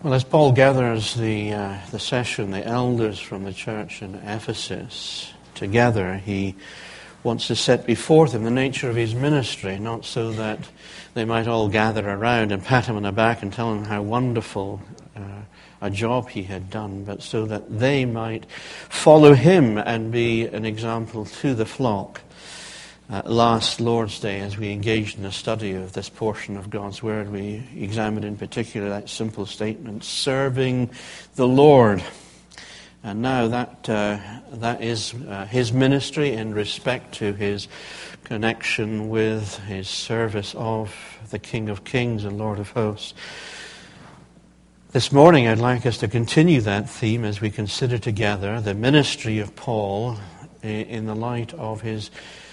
Well, as Paul gathers the session, the elders from the church in Ephesus together, he wants to set before them the nature of his ministry, not so that they might all gather around and pat him on the back and tell him how wonderful a job he had done, but so that they might follow him and be an example to the flock. Last Lord's Day, as we engaged in a study of this portion of God's Word, we examined in particular that simple statement, serving the Lord. And now that is his ministry in respect to his connection with his service of the King of Kings and Lord of Hosts. This morning I'd like us to continue that theme as we consider together the ministry of Paul in the light of his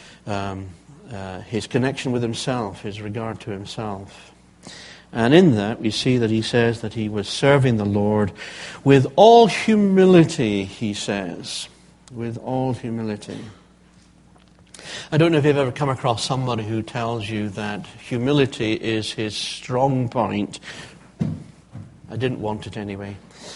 connection with himself, his regard to himself. And in that we see that he says that he was serving the Lord with all humility, he says. With all humility. I don't know if you've ever come across somebody who tells you that humility is his strong point. I didn't want it anyway.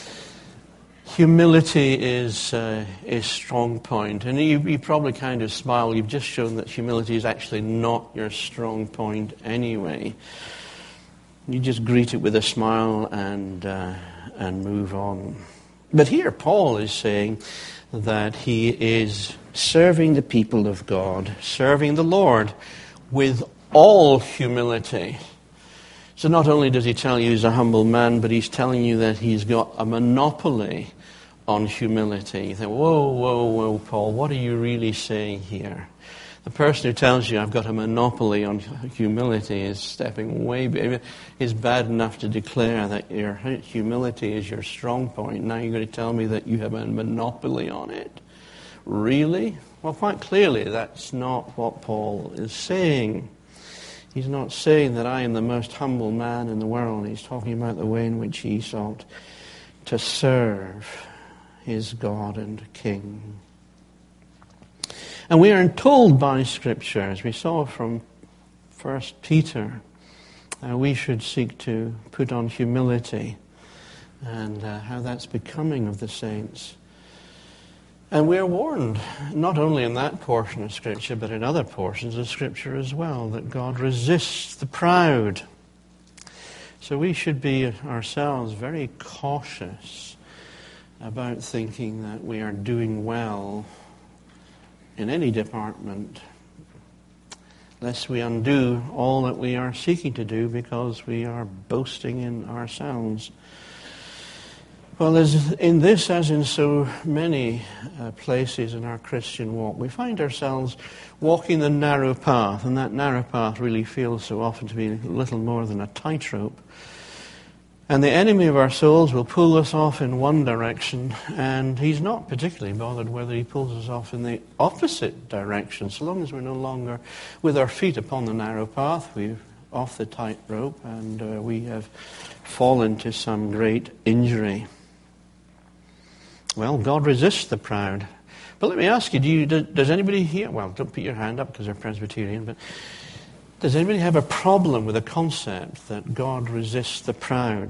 Humility is a strong point. And you probably kind of smile. You've just shown that humility is actually not your strong point anyway. You just greet it with a smile and move on. But here Paul is saying that he is serving the people of God, serving the Lord with all humility. So not only does he tell you he's a humble man, but he's telling you that he's got a monopoly on humility. You think, whoa, Paul, what are you really saying here? The person who tells you I've got a monopoly on humility is stepping way back. It's bad enough to declare that your humility is your strong point. Now you're going to tell me that you have a monopoly on it? Really? Well, quite clearly that's not what Paul is saying. He's not saying that I am the most humble man in the world. He's talking about the way in which he sought to serve his God and King. And we are told by Scripture, as we saw from 1 Peter, we should seek to put on humility and how that's becoming of the saints. And we are warned, not only in that portion of Scripture, but in other portions of Scripture as well, that God resists the proud. So we should be ourselves very cautious about thinking that we are doing well in any department, lest we undo all that we are seeking to do because we are boasting in ourselves. Well, in this, as in so many places in our Christian walk, we find ourselves walking the narrow path, and that narrow path really feels so often to be little more than a tightrope. And the enemy of our souls will pull us off in one direction, and he's not particularly bothered whether he pulls us off in the opposite direction, so long as we're no longer with our feet upon the narrow path, we're off the tightrope, and we have fallen to some great injury. Well, God resists the proud. But let me ask you, does anybody here, well, don't put your hand up because they're Presbyterian, but does anybody have a problem with the concept that God resists the proud?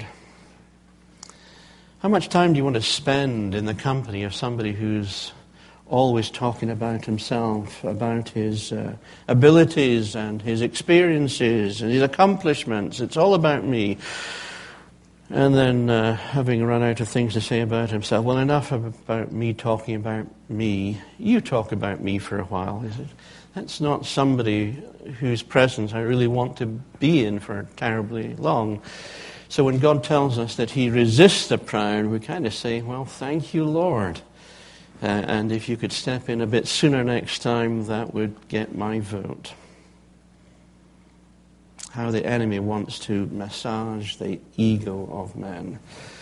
How much time do you want to spend in the company of somebody who's always talking about himself, about his abilities and his experiences and his accomplishments? It's all about me. And then having run out of things to say about himself, well, enough about me talking about me. You talk about me for a while, is it? That's not somebody whose presence I really want to be in for terribly long. So when God tells us that he resists the proud, we kind of say, well, thank you, Lord. And if you could step in a bit sooner next time, that would get my vote. How the enemy wants to massage the ego of man.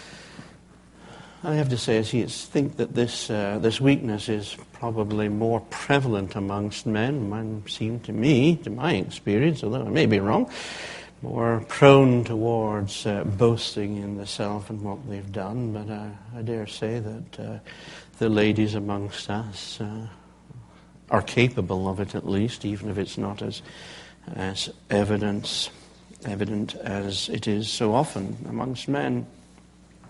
I have to say, I think that this weakness is probably more prevalent amongst men. Men seem to me, to my experience, although I may be wrong, more prone towards boasting in the self and what they've done. But I dare say that the ladies amongst us are capable of it at least, even if it's not as evident as it is so often amongst men.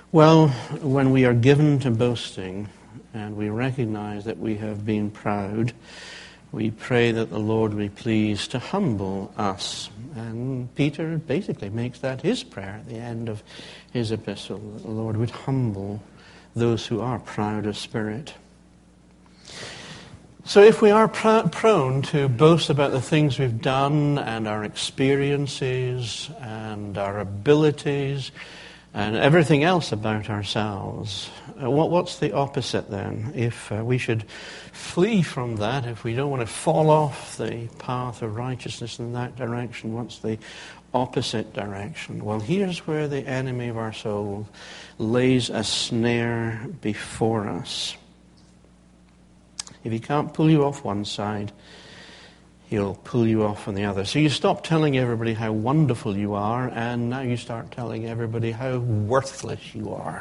Well, when we are given to boasting and we recognize that we have been proud, we pray that the Lord be pleased to humble us. And Peter basically makes that his prayer at the end of his epistle, that the Lord would humble those who are proud of spirit. So if we are prone to boast about the things we've done and our experiences and our abilities and everything else about ourselves, what's the opposite then? If we should flee from that, if we don't want to fall off the path of righteousness in that direction, what's the opposite direction? Well, here's where the enemy of our soul lays a snare before us. If he can't pull you off one side, he'll pull you off on the other. So you stop telling everybody how wonderful you are, and now you start telling everybody how worthless you are.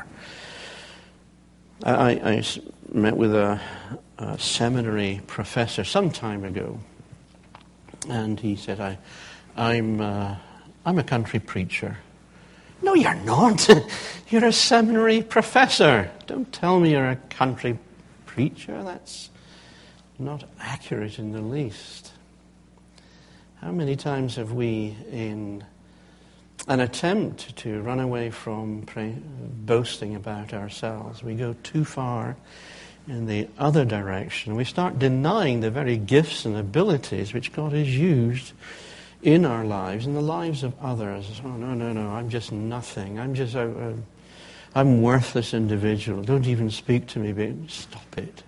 I met with a seminary professor some time ago, and he said, I'm a country preacher. No, you're not. You're a seminary professor. Don't tell me you're a country preacher. That's not accurate in the least. How many times have we, in an attempt to run away from boasting about ourselves, we go too far in the other direction. We start denying the very gifts and abilities which God has used in our lives, in the lives of others. Oh, no, I'm just nothing. I'm worthless individual. Don't even speak to me. But stop it.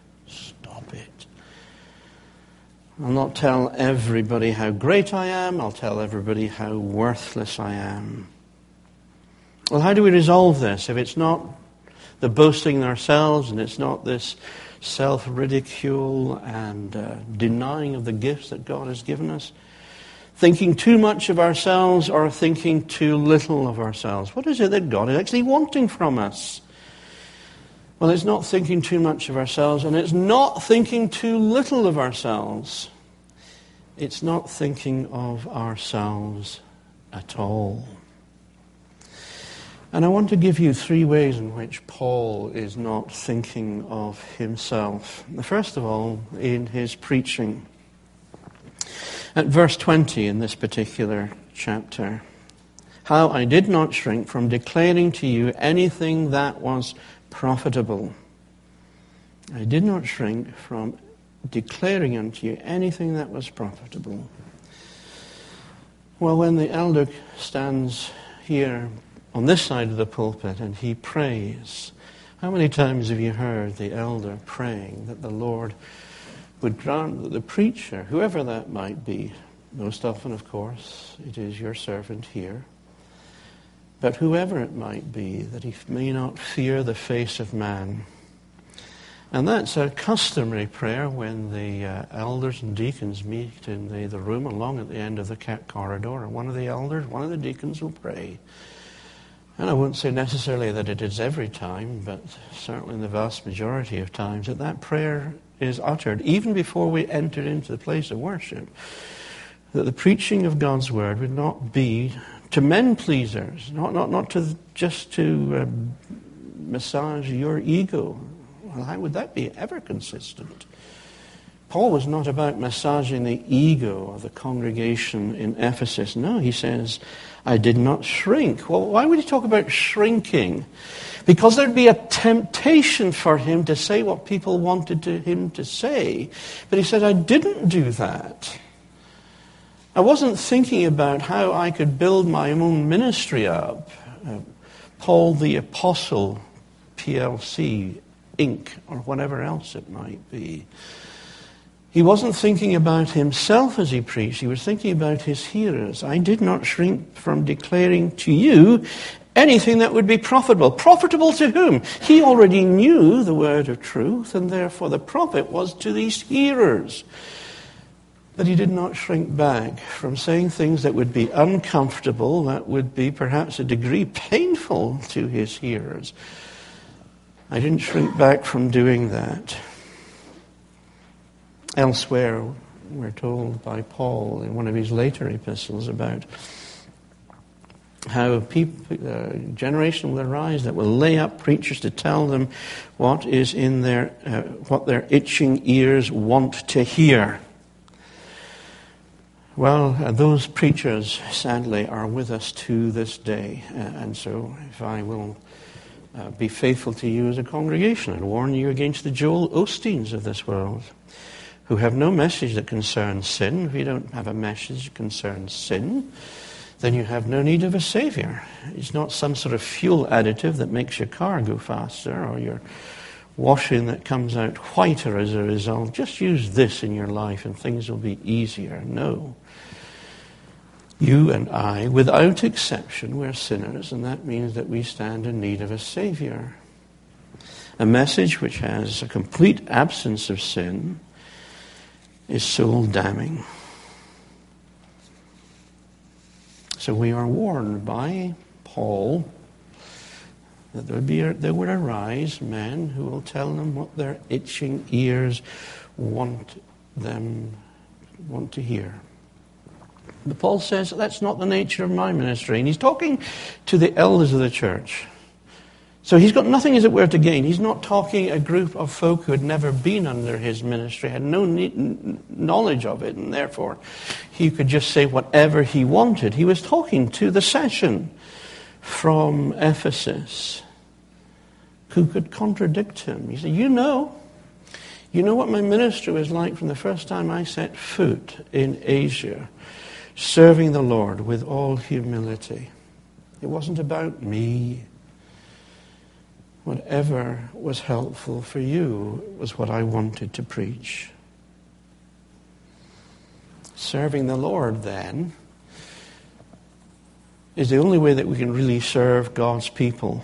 I'll not tell everybody how great I am. I'll tell everybody how worthless I am. Well, how do we resolve this? If it's not the boasting in ourselves and it's not this self-ridicule and denying of the gifts that God has given us, thinking too much of ourselves or thinking too little of ourselves? What is it that God is actually wanting from us? Well, it's not thinking too much of ourselves, and it's not thinking too little of ourselves. It's not thinking of ourselves at all. And I want to give you 3 ways in which Paul is not thinking of himself. First of all, in his preaching. At verse 20 in this particular chapter, how I did not shrink from declaring to you anything that was profitable. I did not shrink from declaring unto you anything that was profitable. Well, when the elder stands here on this side of the pulpit and he prays, how many times have you heard the elder praying that the Lord would grant that the preacher, whoever that might be, most often, of course, it is your servant here, but whoever it might be, that he may not fear the face of man. And that's a customary prayer when the elders and deacons meet in the room along at the end of the corridor. And one of the elders, one of the deacons will pray. And I won't say necessarily that it is every time, but certainly in the vast majority of times, that prayer is uttered even before we enter into the place of worship. That the preaching of God's word would not be to men pleasers, not to just to massage your ego. Well, how would that be ever consistent? Paul was not about massaging the ego of the congregation in Ephesus. No, he says, I did not shrink. Well, why would he talk about shrinking? Because there'd be a temptation for him to say what people wanted him to say. But he said, I didn't do that. I wasn't thinking about how I could build my own ministry up. Paul the Apostle, PLC, Inc., or whatever else it might be. He wasn't thinking about himself as he preached. He was thinking about his hearers. I did not shrink from declaring to you anything that would be profitable. Profitable to whom? He already knew the word of truth, and therefore the profit was to these hearers. But he did not shrink back from saying things that would be uncomfortable, that would be perhaps a degree painful to his hearers. I didn't shrink back from doing that. Elsewhere, we're told by Paul in one of his later epistles about how generation will arise that will lay up preachers to tell them what is in what their itching ears want to hear. Well, those preachers, sadly, are with us to this day. And so if I will be faithful to you as a congregation and warn you against the Joel Osteens of this world, who have no message that concerns sin. If you don't have a message that concerns sin, then you have no need of a Savior. It's not some sort of fuel additive that makes your car go faster or your washing that comes out whiter as a result. Just use this in your life and things will be easier. No. You and I, without exception, we're sinners, and that means that we stand in need of a Savior. A message which has a complete absence of sin is soul damning. So we are warned by Paul that there would arise men who will tell them what their itching ears want to hear. But Paul says that's not the nature of my ministry. And he's talking to the elders of the church. So he's got nothing, as it were, to gain. He's not talking a group of folk who had never been under his ministry, had no knowledge of it, and therefore he could just say whatever he wanted. He was talking to the session from Ephesus who could contradict him. He said, you know what my ministry was like from the first time I set foot in Asia, serving the Lord with all humility. It wasn't about me. Whatever was helpful for you was what I wanted to preach. Serving the Lord, then, is the only way that we can really serve God's people.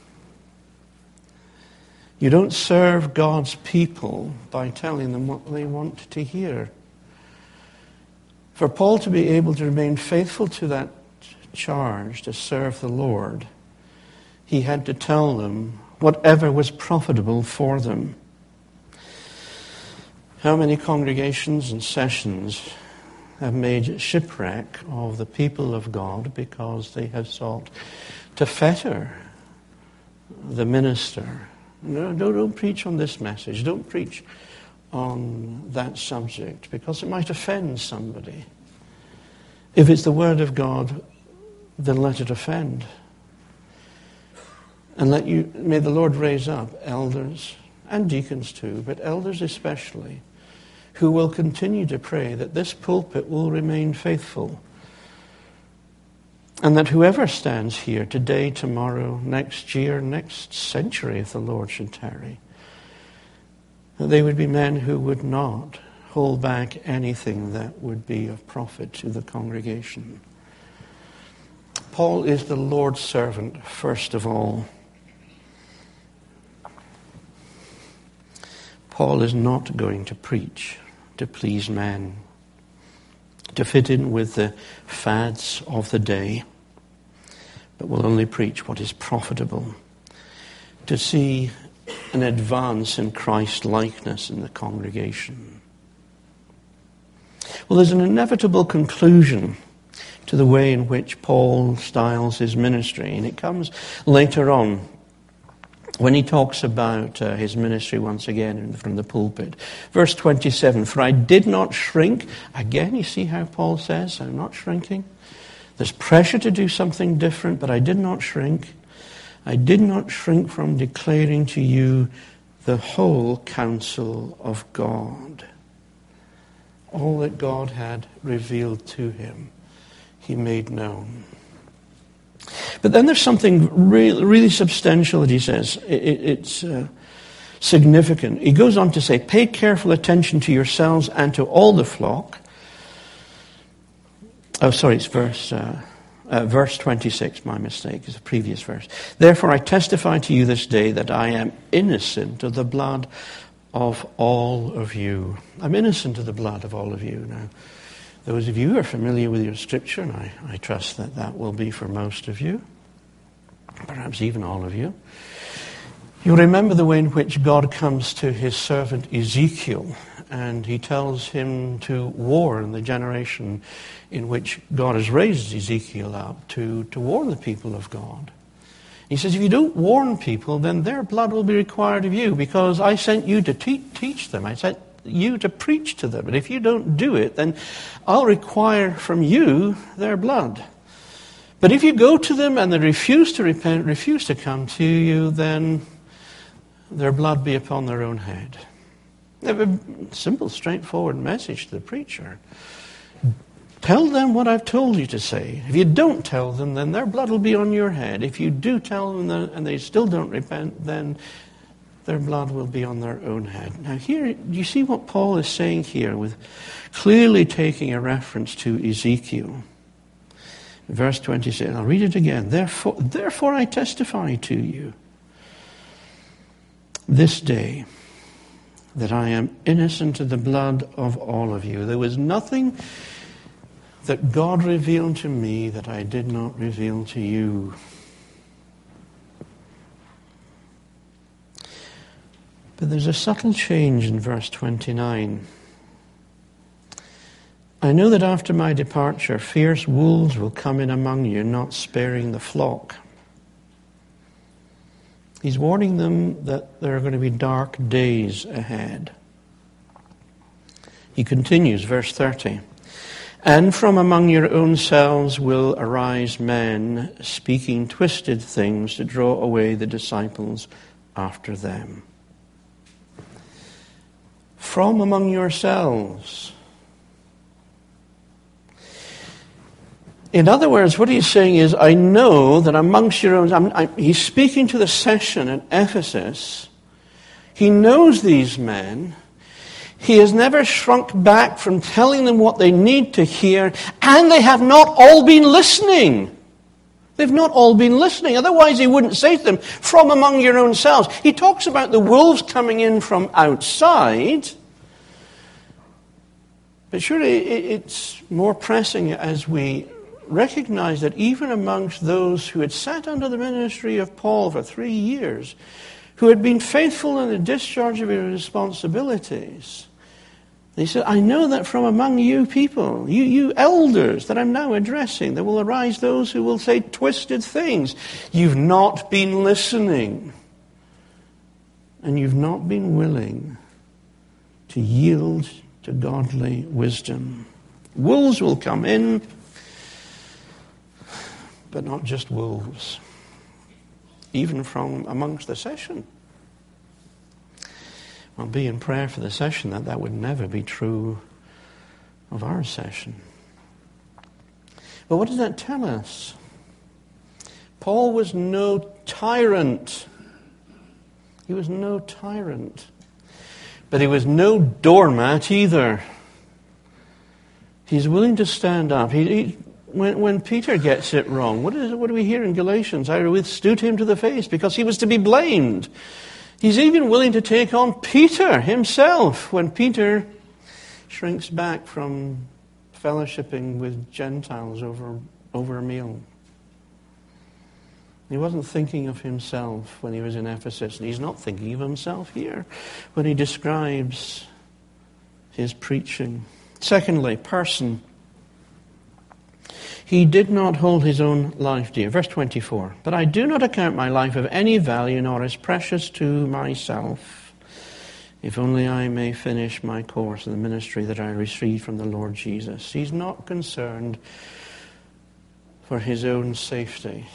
You don't serve God's people by telling them what they want to hear. For Paul to be able to remain faithful to that charge to serve the Lord, he had to tell them whatever was profitable for them. How many congregations and sessions have made shipwreck of the people of God because they have sought to fetter the minister? No, don't preach on this message. Don't preach on that subject because it might offend somebody. If it's the Word of God, then let it offend. And may the Lord raise up elders and deacons too, but elders especially, who will continue to pray that this pulpit will remain faithful. And that whoever stands here today, tomorrow, next year, next century, if the Lord should tarry, that they would be men who would not hold back anything that would be of profit to the congregation. Paul is the Lord's servant, first of all. Paul is not going to preach to please men, to fit in with the fads of the day, but will only preach what is profitable, to see an advance in Christ likeness in the congregation. Well, there's an inevitable conclusion to the way in which Paul styles his ministry, and it comes later on when he talks about his ministry once again from the pulpit. Verse 27, for I did not shrink. Again, you see how Paul says, I'm not shrinking. There's pressure to do something different, but I did not shrink. I did not shrink from declaring to you the whole counsel of God. All that God had revealed to him, he made known. But then there's something really substantial that he says. It's significant. He goes on to say, pay careful attention to yourselves and to all the flock. Oh, sorry, it's verse 26, my mistake, it's the previous verse. Therefore I testify to you this day that I am innocent of the blood of all of you. I'm innocent of the blood of all of you. Now, those of you who are familiar with your scripture, and I trust that that will be for most of you, perhaps even all of you, you'll remember the way in which God comes to his servant Ezekiel and he tells him to warn the generation in which God has raised Ezekiel up to warn the people of God. He says, if you don't warn people, then their blood will be required of you, because I sent you to teach them. I sent you to preach to them. And if you don't do it, then I'll require from you their blood. But if you go to them and they refuse to repent, refuse to come to you, then their blood be upon their own head. A simple, straightforward message to the preacher. Tell them what I've told you to say. If you don't tell them, then their blood will be on your head. If you do tell them and they still don't repent, then their blood will be on their own head. Now here, do you see what Paul is saying here, with clearly taking a reference to Ezekiel? Verse 26, I'll read it again. Therefore I testify to you this day that I am innocent of the blood of all of you. There was nothing that God revealed to me that I did not reveal to you. But there's a subtle change in verse 29. I know that after my departure, fierce wolves will come in among you, not sparing the flock. He's warning them that there are going to be dark days ahead. He continues, verse 30. And from among your own selves will arise men speaking twisted things to draw away the disciples after them. From among yourselves. In other words, what he's saying is, I know that amongst your own... he's speaking to the session at Ephesus. He knows these men. He has never shrunk back from telling them what they need to hear, and they have not all been listening. They've not all been listening. Otherwise, he wouldn't say to them, from among your own selves. He talks about the wolves coming in from outside. But surely it's more pressing as we recognize that even amongst those who had sat under the ministry of Paul for 3 years, who had been faithful in the discharge of their responsibilities, he said, I know that from among you people, you elders that I'm now addressing, there will arise those who will say twisted things. You've not been listening. And you've not been willing to yield to godly wisdom. Wolves will come in, but not just wolves. Even from amongst the session. I'll be in prayer for the session that would never be true of our session. But what does that tell us? Paul was no tyrant. He was no tyrant. But he was no doormat either. He's willing to stand up. When Peter gets it wrong, what do we hear in Galatians? I withstood him to the face because he was to be blamed. He's even willing to take on Peter himself when Peter shrinks back from fellowshipping with Gentiles over a meal. He wasn't thinking of himself when he was in Ephesus, and he's not thinking of himself here when he describes his preaching. Secondly, person. He did not hold his own life dear. Verse 24. But I do not account my life of any value, nor as precious to myself, if only I may finish my course in the ministry that I received from the Lord Jesus. He's not concerned for his own safety.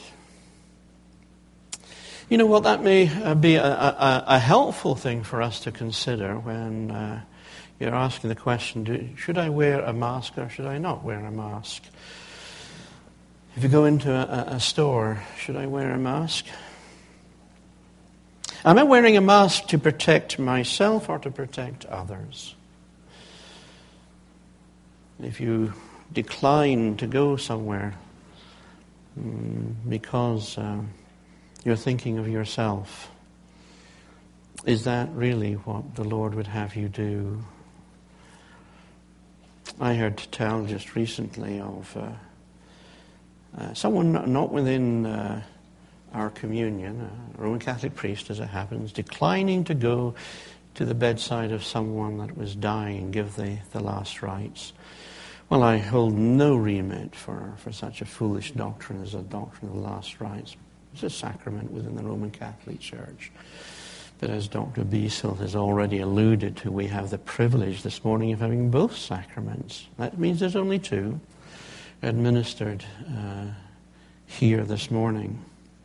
You know what, that may be a helpful thing for us to consider when you're asking the question, should I wear a mask or should I not wear a mask? If you go into a store, should I wear a mask? Am I wearing a mask to protect myself or to protect others? If you decline to go somewhere because you're thinking of yourself, is that really what the Lord would have you do? I heard tell just recently of someone not within our communion, a Roman Catholic priest as it happens, declining to go to the bedside of someone that was dying and give the last rites. Well, I hold no remit for such a foolish doctrine as a doctrine of the last rites. It's a sacrament within the Roman Catholic Church. But as Dr. Biesel has already alluded to, we have the privilege this morning of having both sacraments. That means there's only two administered here this morning.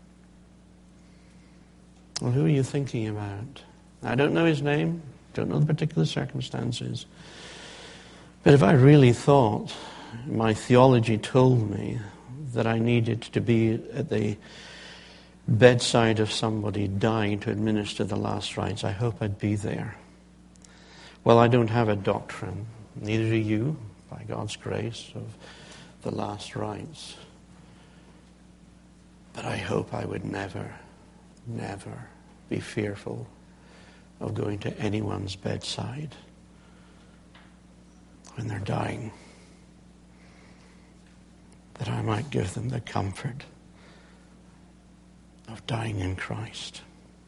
Well, who are you thinking about? I don't know his name, don't know the particular circumstances. But if I really thought, my theology told me that I needed to be at the bedside of somebody dying to administer the last rites, I hope I'd be there. Well, I don't have a doctrine, neither do you, by God's grace, of the last rites. But I hope I would never, never be fearful of going to anyone's bedside when they're dying, that I might give them the comfort of dying in Christ.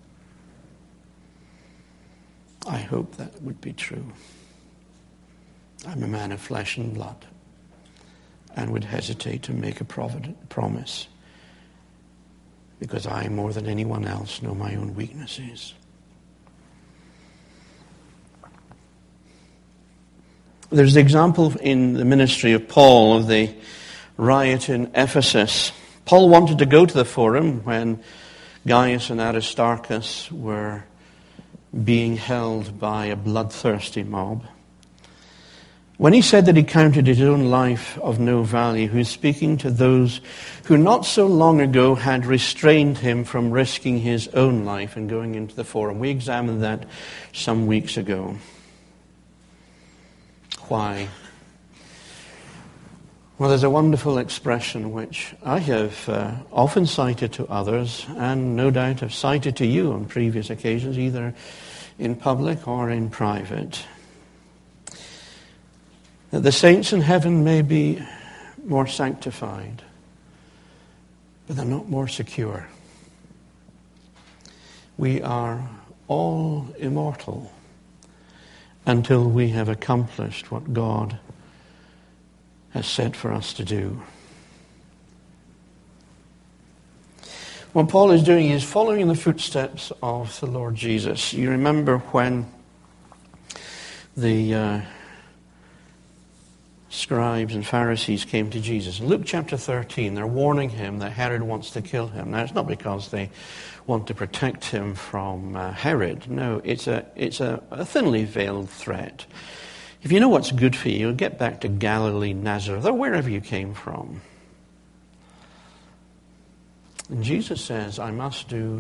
I hope that would be true. I'm a man of flesh and blood and would hesitate to make a promise because I, more than anyone else, know my own weaknesses. There's the example in the ministry of Paul of the riot in Ephesus. Paul wanted to go to the forum when Gaius and Aristarchus were being held by a bloodthirsty mob. When he said that he counted his own life of no value, he was speaking to those who not so long ago had restrained him from risking his own life and going into the forum. We examined that some weeks ago. Why? Well, there's a wonderful expression which I have often cited to others and no doubt have cited to you on previous occasions, either in public or in private. That the saints in heaven may be more sanctified, but they're not more secure. We are all immortal until we have accomplished what God has set for us to do. What Paul is doing is following in the footsteps of the Lord Jesus. You remember when the scribes and Pharisees came to Jesus. In Luke chapter 13, they're warning him that Herod wants to kill him. Now, it's not because they want to protect him from Herod. No, it's a thinly veiled threat. If you know what's good for you, get back to Galilee, Nazareth, or wherever you came from. And Jesus says, I must do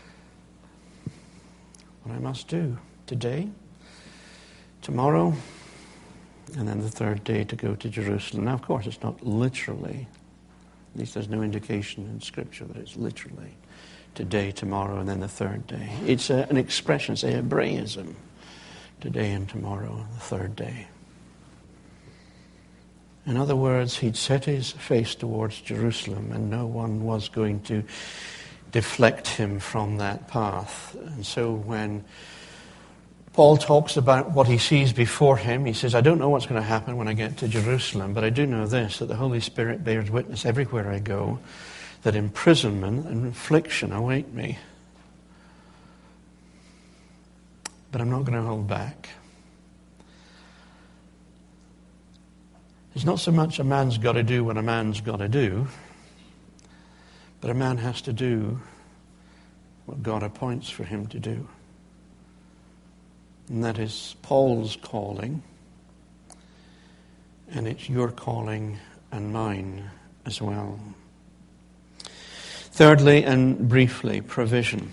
what I must do today, tomorrow, and then the third day to go to Jerusalem. Now, of course, it's not literally, at least there's no indication in Scripture that it's literally today, tomorrow, and then the third day. It's an expression, it's a Hebraism. Today and tomorrow, the third day. In other words, he'd set his face towards Jerusalem and no one was going to deflect him from that path. And so when Paul talks about what he sees before him, he says, I don't know what's going to happen when I get to Jerusalem, but I do know this, that the Holy Spirit bears witness everywhere I go, that imprisonment and affliction await me. But I'm not going to hold back. It's not so much a man's got to do what a man's got to do, but a man has to do what God appoints for him to do. And that is Paul's calling, and it's your calling and mine as well. Thirdly, and briefly, provision.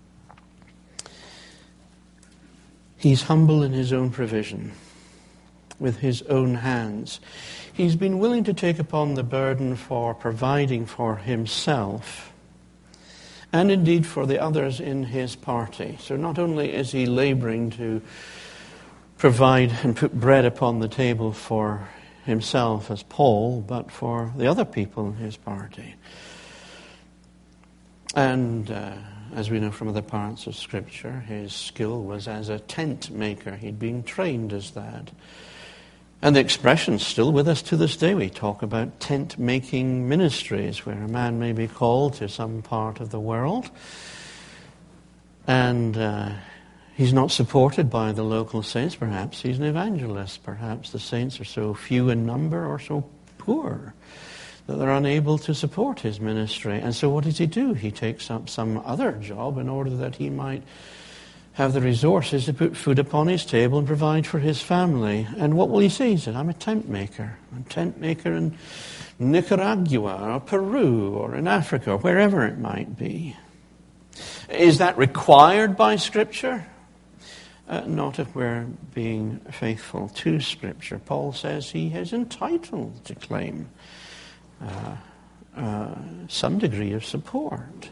He's humble in his own provision, with his own hands. He's been willing to take upon the burden for providing for himself and indeed for the others in his party. So not only is he laboring to provide and put bread upon the table for himself as Paul, but for the other people in his party. And as we know from other parts of Scripture, his skill was as a tent maker. He'd been trained as that. And the expression's still with us to this day. We talk about tent-making ministries, where a man may be called to some part of the world, and he's not supported by the local saints. Perhaps he's an evangelist. Perhaps the saints are so few in number or so poor that they're unable to support his ministry. And so what does he do? He takes up some other job in order that he might have the resources to put food upon his table and provide for his family. And what will he say? He said, I'm a tent maker. I'm a tent maker in Nicaragua or Peru or in Africa, or wherever it might be. Is that required by Scripture? Not if we're being faithful to Scripture. Paul says he is entitled to claim some degree of support.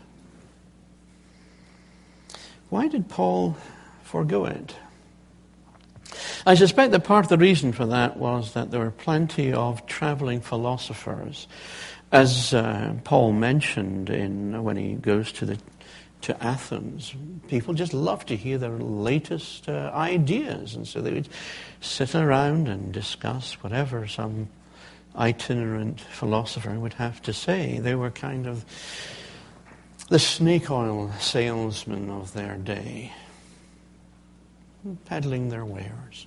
Why did Paul forego it? I suspect that part of the reason for that was that there were plenty of traveling philosophers. As Paul mentioned when he goes to Athens, people just love to hear their latest ideas. And so they would sit around and discuss whatever some itinerant philosopher would have to say. They were kind of the snake oil salesmen of their day, peddling their wares.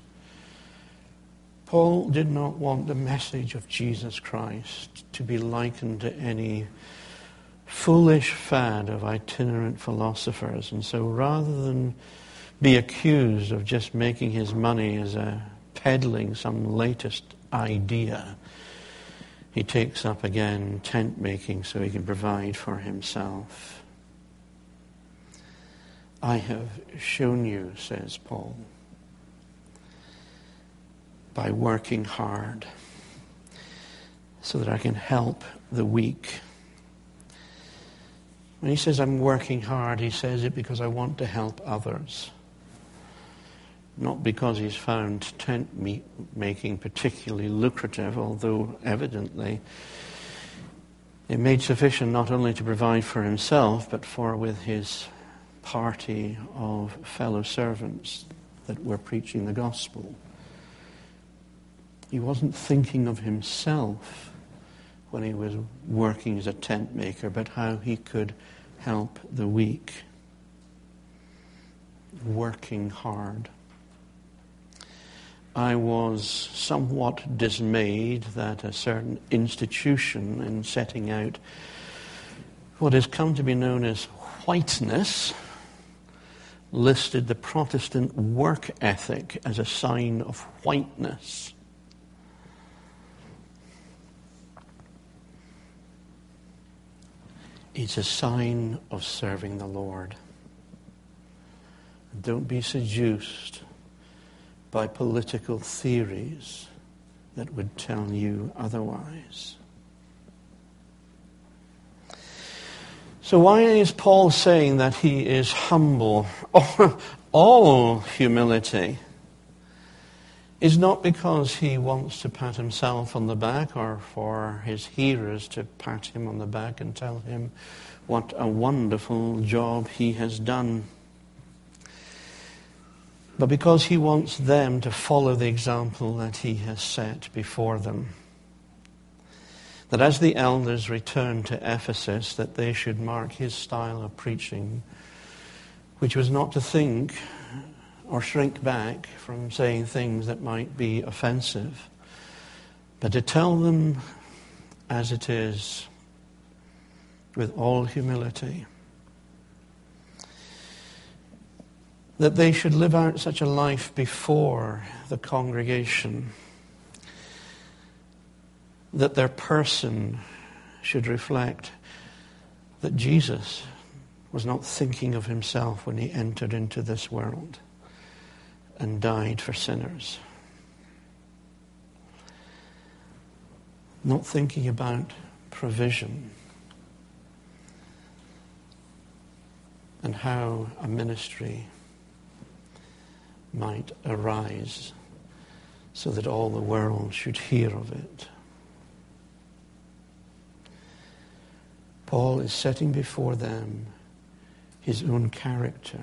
Paul did not want the message of Jesus Christ to be likened to any foolish fad of itinerant philosophers. And so rather than be accused of just making his money as peddling some latest idea, he takes up again tent making so he can provide for himself. I have shown you, says Paul, by working hard so that I can help the weak. When he says I'm working hard, he says it because I want to help others. Not because he's found tent making particularly lucrative, although evidently it made sufficient not only to provide for himself, but for with his party of fellow servants that were preaching the gospel. He wasn't thinking of himself when he was working as a tent maker, but how he could help the weak. Working hard. I was somewhat dismayed that a certain institution, in setting out what has come to be known as whiteness, listed the Protestant work ethic as a sign of whiteness. It's a sign of serving the Lord. Don't be seduced by political theories that would tell you otherwise. So why is Paul saying that he is humble? All humility is not because he wants to pat himself on the back or for his hearers to pat him on the back and tell him what a wonderful job he has done, but because he wants them to follow the example that he has set before them. That as the elders return to Ephesus, that they should mark his style of preaching, which was not to think or shrink back from saying things that might be offensive, but to tell them as it is, with all humility. That they should live out such a life before the congregation, that their person should reflect that Jesus was not thinking of himself when he entered into this world and died for sinners. Not thinking about provision and how a ministry might arise so that all the world should hear of it. Paul is setting before them his own character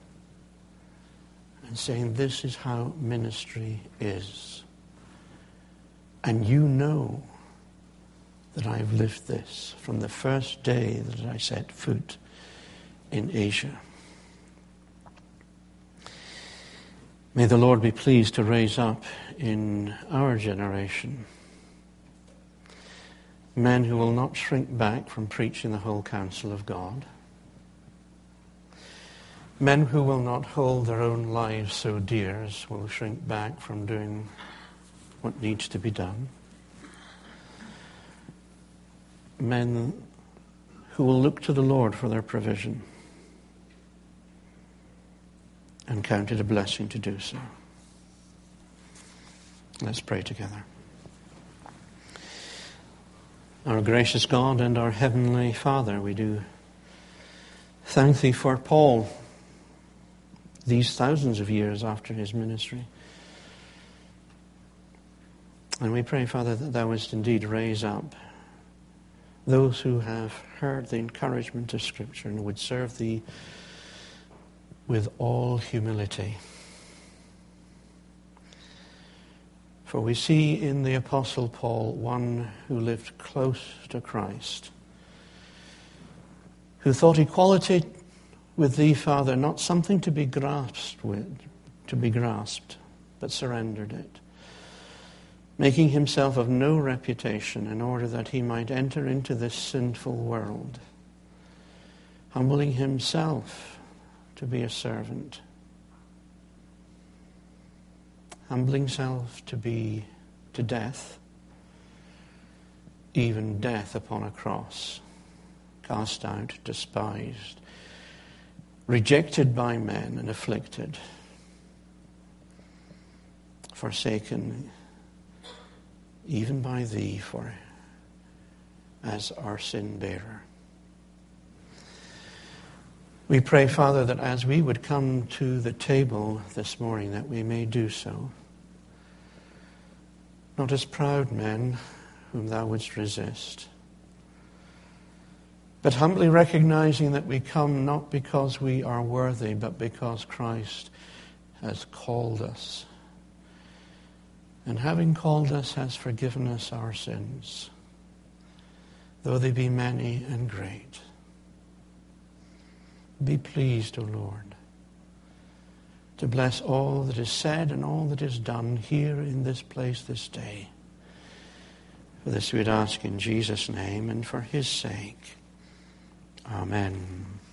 and saying, this is how ministry is. And you know that I've lived this from the first day that I set foot in Asia. May the Lord be pleased to raise up in our generation men who will not shrink back from preaching the whole counsel of God. Men who will not hold their own lives so dear as will shrink back from doing what needs to be done. Men who will look to the Lord for their provision and count it a blessing to do so. Let's pray together. Our gracious God and our Heavenly Father, we do thank Thee for Paul, these thousands of years after his ministry. And we pray, Father, that Thou wouldst indeed raise up those who have heard the encouragement of Scripture and would serve Thee with all humility. For we see in the Apostle Paul one who lived close to Christ, who thought equality with Thee, Father, not something to be grasped, but surrendered it, making himself of no reputation in order that he might enter into this sinful world, humbling himself to be a servant, humbling himself to be to death, even death upon a cross, cast out, despised, rejected by men and afflicted, forsaken even by Thee as our sin bearer. We pray, Father, that as we would come to the table this morning, that we may do so, not as proud men whom Thou wouldst resist, but humbly recognizing that we come not because we are worthy, but because Christ has called us. And having called us, has forgiven us our sins, though they be many and great. Be pleased, O Lord, to bless all that is said and all that is done here in this place this day. For this we would ask in Jesus' name and for His sake. Amen.